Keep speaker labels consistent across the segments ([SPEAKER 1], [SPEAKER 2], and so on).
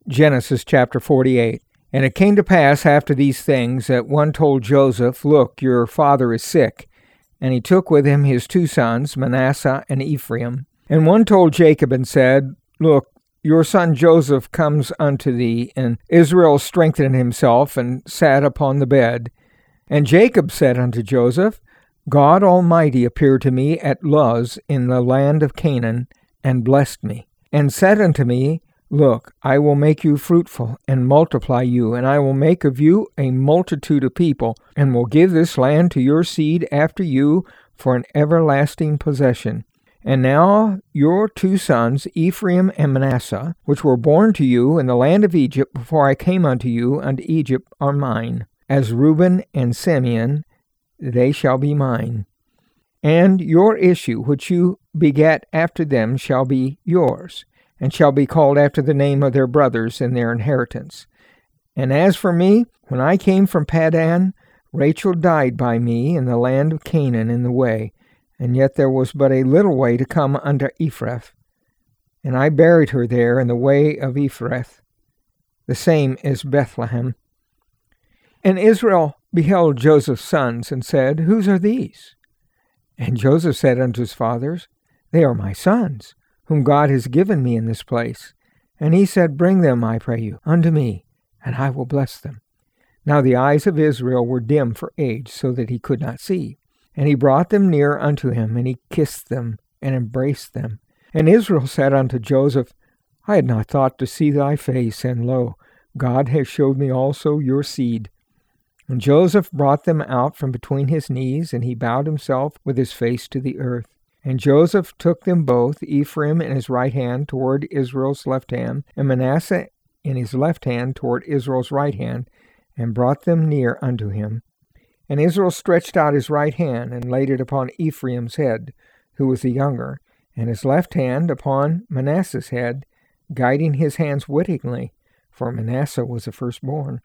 [SPEAKER 1] Genesis chapter 48. And it came to pass after these things that one told Joseph, Look, your father is sick. And he took with him his two sons, Manasseh and Ephraim. And one told Jacob and said, Look, your son Joseph comes unto thee. And Israel strengthened himself and sat upon the bed. And Jacob said unto Joseph, God Almighty appeared to me at Luz in the land of Canaan, and blessed me, and said unto me, Look, I will make you fruitful, and multiply you, and I will make of you a multitude of people, and will give this land to your seed after you for an everlasting possession. And now your two sons, Ephraim and Manasseh, which were born to you in the land of Egypt before I came unto you unto Egypt, are mine. As Reuben and Simeon, they shall be mine. And your issue, which you begat after them, shall be yours, and shall be called after the name of their brothers in their inheritance. And as for me, when I came from Paddan, Rachel died by me in the land of Canaan in the way, and yet there was but a little way to come unto Ephrath. And I buried her there in the way of Ephrath. The same is Bethlehem. And Israel beheld Joseph's sons, and said, Whose are these? And Joseph said unto his fathers, They are my sons, whom God has given me in this place. And he said, Bring them, I pray you, unto me, and I will bless them. Now the eyes of Israel were dim for age, so that he could not see. And he brought them near unto him, and he kissed them, and embraced them. And Israel said unto Joseph, I had not thought to see thy face, and lo, God has showed me also your seed. And Joseph brought them out from between his knees, and he bowed himself with his face to the earth. And Joseph took them both, Ephraim in his right hand toward Israel's left hand, and Manasseh in his left hand toward Israel's right hand, and brought them near unto him. And Israel stretched out his right hand, and laid it upon Ephraim's head, who was the younger, and his left hand upon Manasseh's head, guiding his hands wittingly, for Manasseh was the firstborn.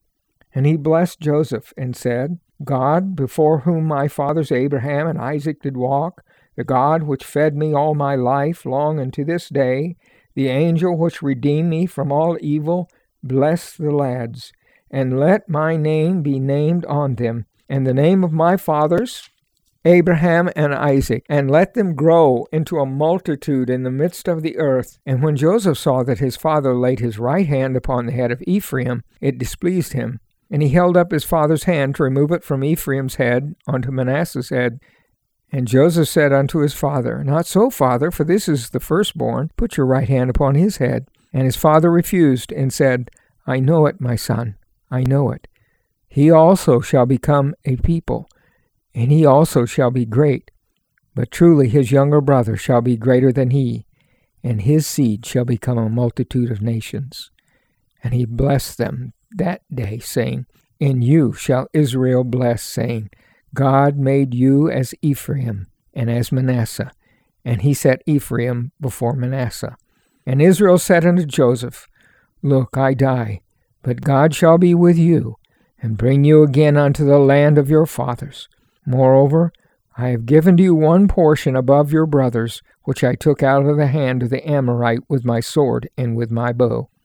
[SPEAKER 1] And he blessed Joseph, and said, God, before whom my fathers Abraham and Isaac did walk, the God which fed me all my life long unto this day, the angel which redeemed me from all evil, bless the lads, and let my name be named on them, and the name of my fathers, Abraham and Isaac, and let them grow into a multitude in the midst of the earth. And when Joseph saw that his father laid his right hand upon the head of Ephraim, it displeased him. And he held up his father's hand to remove it from Ephraim's head unto Manasseh's head. And Joseph said unto his father, Not so, father, for this is the firstborn. Put your right hand upon his head. And his father refused, and said, I know it, my son, I know it. He also shall become a people, and he also shall be great. But truly his younger brother shall be greater than he, and his seed shall become a multitude of nations. And he blessed them that day, saying, In you shall Israel bless, saying, God made you as Ephraim and as Manasseh. And he set Ephraim before Manasseh. And Israel said unto Joseph, Look, I die, but God shall be with you, and bring you again unto the land of your fathers. Moreover, I have given to you one portion above your brothers, which I took out of the hand of the Amorite with my sword and with my bow.